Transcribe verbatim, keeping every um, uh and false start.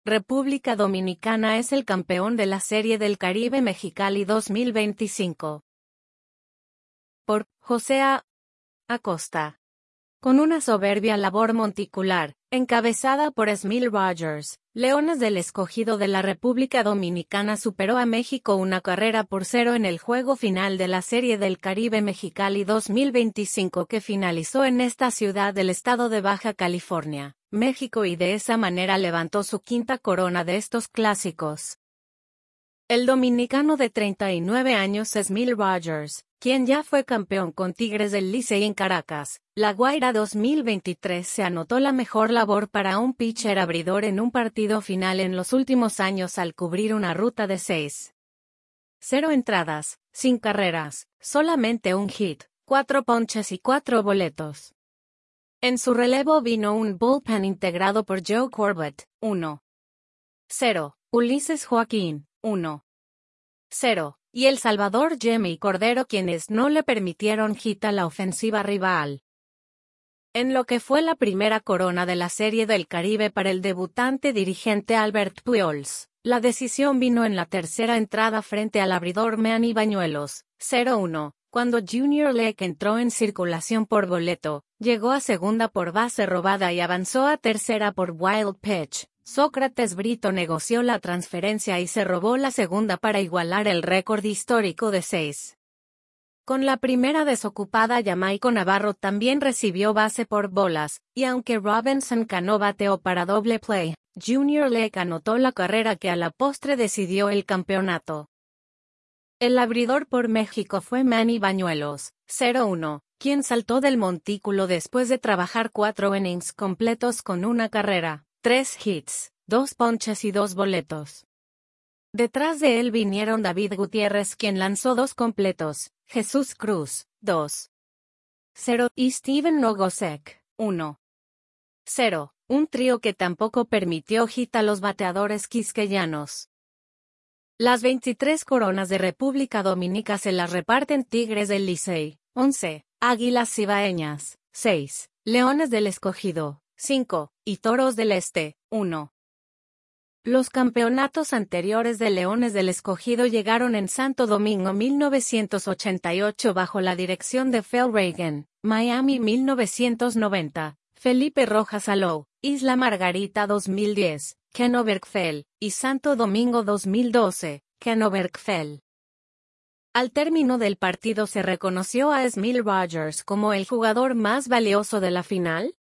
República Dominicana es el campeón de la Serie del Caribe Mexicali dos mil veinticinco. Por José A. Acosta. Con una soberbia labor monticular, encabezada por Smil Rogers, Leones del Escogido de la República Dominicana superó a México una carrera por cero en el juego final de la Serie del Caribe Mexicali dos mil veinticinco que finalizó en esta ciudad del estado de Baja California, México, y de esa manera levantó su quinta corona de estos clásicos. El dominicano de treinta y nueve años Smil Rogers, quien ya fue campeón con Tigres del Licey en Caracas, La Guaira dos mil veintitrés, se anotó la mejor labor para un pitcher abridor en un partido final en los últimos años al cubrir una ruta de seis. Cero entradas, sin carreras, solamente un hit, cuatro ponches y cuatro boletos. En su relevo vino un bullpen integrado por Joe Corbett, uno cero, Ulises Joaquín, uno cero, y El Salvador Jimmy Cordero, quienes no le permitieron hit a la ofensiva rival. En lo que fue la primera corona de la Serie del Caribe para el debutante dirigente Albert Pujols, la decisión vino en la tercera entrada frente al abridor Manny Bañuelos, cero uno, cuando Junior Lake entró en circulación por boleto, llegó a segunda por base robada y avanzó a tercera por wild pitch. Sócrates Brito negoció la transferencia y se robó la segunda para igualar el récord histórico de seis. Con la primera desocupada, Jamaico Navarro también recibió base por bolas, y aunque Robinson Cano bateó para doble play, Junior Lake anotó la carrera que a la postre decidió el campeonato. El abridor por México fue Manny Bañuelos, cero uno, quien saltó del montículo después de trabajar cuatro innings completos con una carrera, tres hits, dos ponches y dos boletos. Detrás de él vinieron David Gutiérrez, quien lanzó dos completos, Jesús Cruz, dos cero, y Steven Nogosek, uno cero, un trío que tampoco permitió hit a los bateadores quisqueyanos. Las veintitrés coronas de República Dominicana se las reparten Tigres del Licey, once, Águilas Cibaeñas, seis, Leones del Escogido, cinco, y Toros del Este, uno. Los campeonatos anteriores de Leones del Escogido llegaron en Santo Domingo mil novecientos ochenta y ocho bajo la dirección de Phil Reagan, Miami mil novecientos noventa, Felipe Rojas Alou, Isla Margarita dos mil diez, Ken Oberkfell, y Santo Domingo dos mil doce, Ken Oberkfell. Al término del partido se reconoció a Smil Rogers como el jugador más valioso de la final,